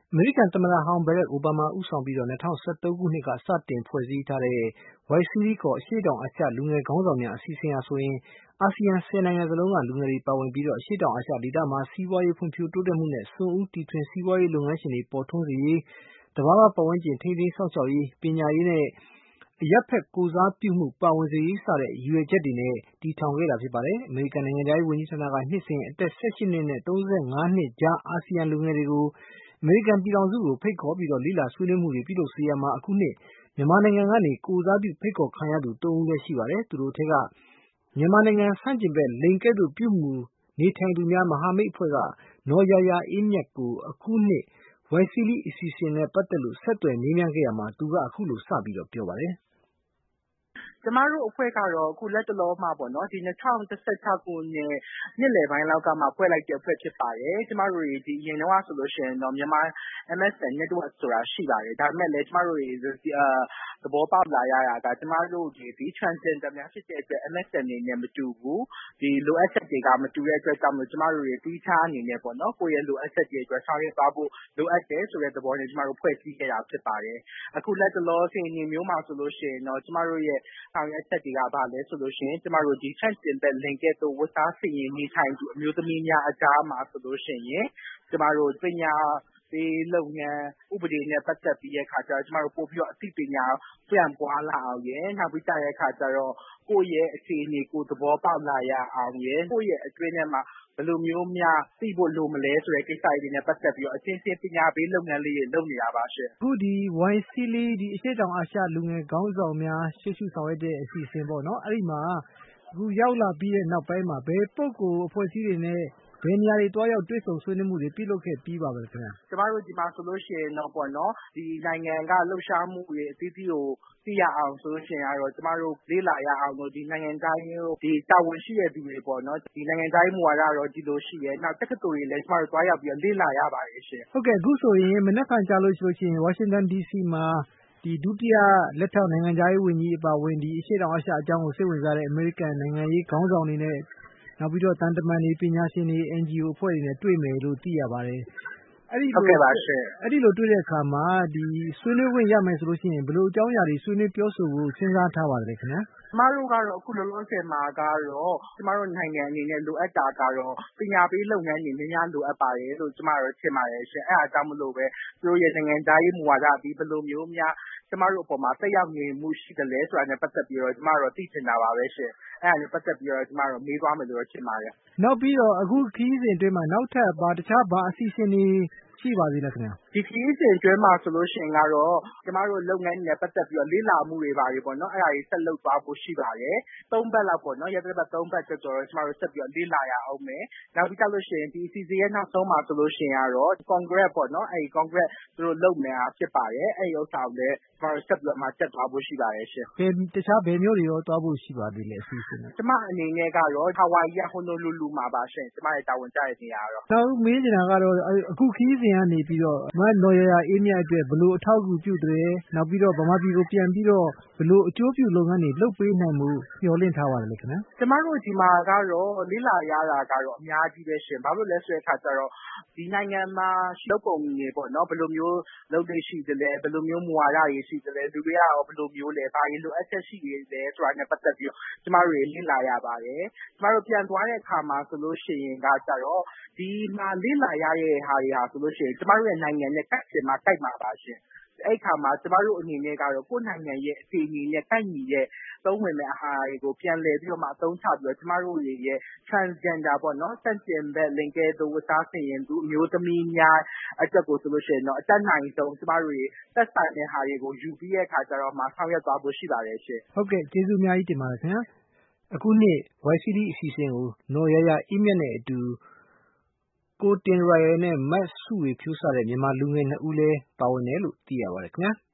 အမေရိကန်သမ္မတဟောင်း Barack Obama ဦးဆောင်ပြီး2013 ခုနှစ်ကစတင်ဖွဲ့စည်းထားတဲ့ Y-Series ခေါ် အရှေ့တောင်အာရှလူငယ်ခေါင်းဆောင်များအစီအစဉ်ဟာဆိုရင် အာဆီယံ 10 နိုင်ငံစလုံးကလူငယ်တွေပါဝင်ပြီး အရှေ့တောင်အာရှဒေသမှာ စီးပွားရေးဖွံ့ဖြိုးတိုးတက်မှုနဲ့ စွန့်ဦးတီထွင်စီးပွားရေးလုပ်ငန်းရှင်တွေပေါ်ထွန်းစေရေး၊ သဘာဝပတ်ဝန်းကျင်ထိန်းသိမ်းစောင့်ရှောက်ရေး၊ ပညာရေးနဲ့ အရပ်ဖက်ကိုယ်စားပြုမှုပါဝင်စေရေးစတဲ့ ရည်ရွယ်ချက်တွေနဲ့တည်ထောင်ခဲ့တာဖြစ်ပါတယ်။ အမေရိကန်နိုင်ငံခြားရေးဝန်ကြီးဌာနက နှစ်စဉ်အသက် 18 နှစ်နဲ့ 35 နှစ်ကြား အာဆီယံလူငယ်တွေကို အမေရိကန်ပြည်ထောင်စုကိုဖိတ်ခေါ်ပြီးလေ့လာဆွေးနွေးမှုတွေပြုလုပ်စေရာမှာ အခုနှစ်မြန်မာနိုင်ငံကနေကိုယ်စားပြုဖိတ်ခေါ်ခံရသူ 3 ဦးလည်းရှိပါတယ်။ သူတို့ထဲက မြန်မာနိုင်ငံဆန့်ကျင်ဘက်လိင်ကဲ့သို့ပြုမူနေထိုင်သူများမဟာမိတ်အဖွဲ့က နော်ယာယာအေးမြတ်ကို အခုနှစ် Y-Series အစီအစဉ်နဲ့ပတ်သက်လို့ဆက်သွယ်မေးမြန်းခဲ့ရာမှာ သူကအခုလိုစပြောပါတယ်။ကျမတို့အဖွဲ့ကတော့အခုလက်တလောမှာပေါ့နော်ဒီ2016ခုနှစ်နှစ်လယ်ပိုင်းလောက်ကမှဖွဲ့လိုက်တဲ့အဖွဲ့ဖြစ်ပါတယ်။ကျမတို့ဒီအရင်တော့ဆိုလို့ရှိရင်တော့မြန်မာ MSN Network ဆိုတာရှိပါတယ်။ဒါပေမဲ့လည်းကျမတို့သဘောပေါက်လာရတာကကျမတို့ဒီ Transgender များဖြစ်တဲ့အတွက် MSN တွေနဲ့မတူဘူး။ဒီလိုအပ်ချက်တွေကမတူတဲ့အတွက်ကြောင့်မို့ကျမတို့တွေတီးခြားအနေနဲ့ပေါ့နော်ကိုယ့်ရဲ့လိုအပ်ချက်တွေအတွက်ဆောင်ရွက်သွားဖို့လိုအပ်တယ်ဆိုတဲ့သဘောနဲ့ကျမတို့ဖွဲ့စည်းခဲ့တာဖြစ်ပါတယ်။အခုလက်တလောအခြေအနေမျိုးမှာဆိုလို့ရှိရင်တော့ကျမတို့ရဲ့ဆောင်ရွက်ချက်တွေကဘာလဲဆိုလို့ရှိရင်ကျမတို့ဒီဆန့်ကျင်ဘက်လိင်ကဲ့သို့ဝတ်စားဆင်ရင်နေထိုင်သူအမျိုးသမီးများအကြားမှာဆိုလို့ရှိရင်ကျမတို့ပညာပေးလုပ်ငန်းဥပဒေနဲ့ပတ်သက်ပြီးတဲ့အခါကျတော့ကျမတို့ပို့ပြီးတော့အသိပညာပြန့်ပွားလာအောင်ရယ်နောက်ပြီးတဲ့အခါကျတော့ကိုယ့်ရဲ့အခြေအနေကိုသဘောပေါက်လာရအောင်ရယ်ကိုယ့်ရဲ့အတွင်းထဲမှာဘယ်လိုမျိုးများသိဖို့လိုမလဲဆိုတဲ့ကိစ္စတွေနဲ့ပတ်သက်ပြီးတော့အချင်းချင်းပညာပေးလုပ်ငန်းလေးတွေလုပ်နေတာပါရှင်အခုဒီ Y-Series ဒီအရှေ့တောင်အာရှလူငယ်ခေါင်းဆောင်များရှေ့ရှုဆောင်ရွက်တဲ့အစီအစဉ်ပေါ့နော်အဲ့ဒီမှာအခုရောက်လာပြီးတဲ့နောက်ပိုင်းမှာဘယ်ပုဂ္ဂိုလ်အဖွဲ့အစည်းတွေနဲ့ဘယ်နေရာတွေတွားရောက်တွေ့ဆုံဆွေးနွေးမှုတွေပြုလုပ်ခဲ့ပြီးပါပြီခင်ဗျာကျမတို့ဒီမှာဆိုလို့ရှိရင်တော့ပေါ့နော်ဒီနိုင်ငံကလှုပ်ရှားမှုတွေအသီးသီးကိုသိရအောင်ဆိုလို့ရှိရင်တော့ကျမတို့လေ့လာရအောင်လို့ဒီနိုင်ငံသားရေးဒီတာဝန်ရှိတဲ့သူတွေပေါ့နော်ဒီနိုင်ငံသားရေးမူဝါဒတော့ဒီလိုရှိရဲနောက်တက္ကသိုလ်တွေလည်းကျမတို့တွားရောက်ပြီးလေ့လာရပါတယ်ရှင်ဟုတ်ကဲ့အခုဆိုရင်မနက်ဖြန်ကြာလို့ရှိရင်ဝါရှင်တန် DC မှာဒီဒုတိယလက်ထောက်နိုင်ငံခြားရေးဝန်ကြီးအပါအဝင်ဒီအရှေ့တောင်အာရှအကြောင်းကိုစိတ်ဝင်စားတဲ့အမေရိကန်နိုင်ငံရေးခေါင်းဆောင်တွေနဲ့နောက်ပြီးတော့သံတမန်တွေပညာရှင်တွေ NGO အဖွဲ့တွေနဲ့တွေ့မယ်လို့သိရပါတယ်အဲ့ဒီလိုတွေ့တဲ့အခါမှာဒီဆွေးနွေးခွင့်ရမယ်ဆိုလို့ရှိရင်ဘယ်လိုအကြောင်းအရာတွေဆွေးနွေးပြောဆိုဖို့စဉ်းစားထားပါသလဲခင်ဗျာကျမတို့ကတော့အခုလောလောဆယ်မှာကတော့ကျမတို့နိုင်ငံအနေနဲ့လိုအပ်တာကတော့ပညာပေးလုပ်ငန်းတွေများများလိုအပ်ပါတယ်လို့ကျမတို့ထင်ပါတယ်ရှင်အဲအားကြောင့်မလို့ပဲသူတို့ရဲ့နိုင်ငံသားရေးမူဝါဒပြီးဘယ်လိုမျိုးများကျမတို့အပေါ်မှာတက်ရောက်နေမှုရှိတယ်လဲဆိုတာနဲ့ပတ်သက်ပြီးတော့ကျမတို့သိချင်တာပါပဲရှင်အဲဒါနဲ့ပတ်သက်ပြီးတော့ကျမတို့မေးသွားမယ်လို့ထင်ပါတယ်နောက်ပြီးတော့အခုခရီးစဉ်အတွင်းမှာနောက်ထပ်တခြားဘာအစီအစဉ်တွေရှိပါသေးလဲခင်ဗျာဒီခရီးစဉ်အတွင်းမှာဆိုလို့ရှိရင်ကတော့ကျမတို့လုပ်ငန်းတွေနဲ့ပတ်သက်ပြီးတော့လေ့လာမှုတွေပါတွေပေါ့နော်အဲ့ဒါတွေဆက်လုပ်သွားဖို့ရှိပါတယ်3ပတ်လောက်ပေါ့နော်ရက်သတ္တပတ်3ပတ်ကျော်ကျော်ကျမတို့ဆက်ပြီးတော့လေ့လာရအောင်မယ်နောက်ပြီးကြလို့ရှိရင်ဒီအစီအစဉ်ရဲ့နောက်ဆုံးမှာဆိုလို့ရှိရင်ကတော့ Congress ပေါ့နော်အဲ့ဒီ Congress သူတို့လုပ်နေတာဖြစ်ပါတယ်အဲ့ဒီဥစ္စာကိုလည်းကျမတို့ဆက်ပြီးတော့မှတက်သွားဖို့ရှိပါတယ်ရှင်တခြားဘယ်မျိုးတွေရောသွားဖို့ရှိပါသေးလဲအစီအစဉ်ကျမအနေနဲ့ကတော့ Hawaii က Honolulu မှာပါရှင်ကျမရဲ့တာဝန်ကျတဲ့နေရာကတော့နောက်မေးချင်တာကတော့အခုခရီးစဉ်ကနေပြီးတော့နော်ယာယာအေးမြတ်အတွက်ဘယ်လိုအထောက်အကူပြုတယ်နောက်ပြီးတော့ဗမာပြည်ကိုပြန်ပြီးတော့ဘယ်လိုအကျိုးပြုလုပ်ငန်းတွေလုပ်ပေးနိုင်မှုမျှော်လင့်ထားပါသလဲခင်ဗျာကျမတို့ဒီမှာကတော့လေ့လာရတာကတော့အများကြီးပဲရှင်ဘာလို့လဲဆိုတဲ့အခါကျတော့ဒီနိုင်ငံမှာလုပ်ပုံတွေပေါ့နော်ဘယ်လိုမျိုးလုပ်လို့ရှိသလဲဘယ်လိုမျိုးမူဝါဒတွေရှိသလဲလူတွေကရောဘယ်လိုမျိုးလဲဘာရင်လိုအပ်ချက်ရှိနေလဲဆိုတာနဲ့ပတ်သက်ပြီးတော့ကျမတို့လေ့လာရပါတယ်ကျမတို့ပြန်သွားတဲ့အခါမှာဆိုလို့ရှိရင်ကကြတော့ဒီမှာလေ့လာရတဲ့ဟာတွေဟာဆိုလို့ရှိရင်ကျမတို့ရဲ့နိုင်ငံနဲ့ကိုက်ချင်မှကိုက်မှာပါရှင်အဲ့ခါမှာကျမတို့အနေနဲ့ကတော့ကိုယ့်နိုင်ငံရဲ့အခြေအနေနဲ့ကိုက်ညီတဲ့သုံးဝင်မဲ့အာဟာရတွေကိုပြန်လည်ပြီးတော့မှအသုံးချပြီးတော့ကျမတို့ရဲ့ Transgender ပေါ့နော်ဆန့်ကျင်ဘက်လိင်ကဲ့သို့ဝတ်စားဆင်ရင်သူအမျိုးသမီးများအတွက်ကိုဆိုလို့ရှိရင်တော့အတတ်နိုင်ဆုံးကျမတို့တွေသက်ဆိုင်တဲ့ဟာတွေကိုယူပြီးတဲ့အခါကျတော့မှဆောင်ရွက်သွားဖို့ရှိပါတယ်ရှင်ဟုတ်ကဲ့ကျေးဇူးအများကြီးတင်ပါတယ်ခင်ဗျာအခုနှစ် Y-Series အစီအစဉ်ကိုနော်ယာယာအေးမြတ်နဲ့အတူကိုတင်ရိုင်နဲ့မစုဝေဖြိုးစတဲ့မြန်မာလူငယ်2ဦးလည်းပါဝင်တယ်လို့သိရပါတယ်ခင်ဗျာ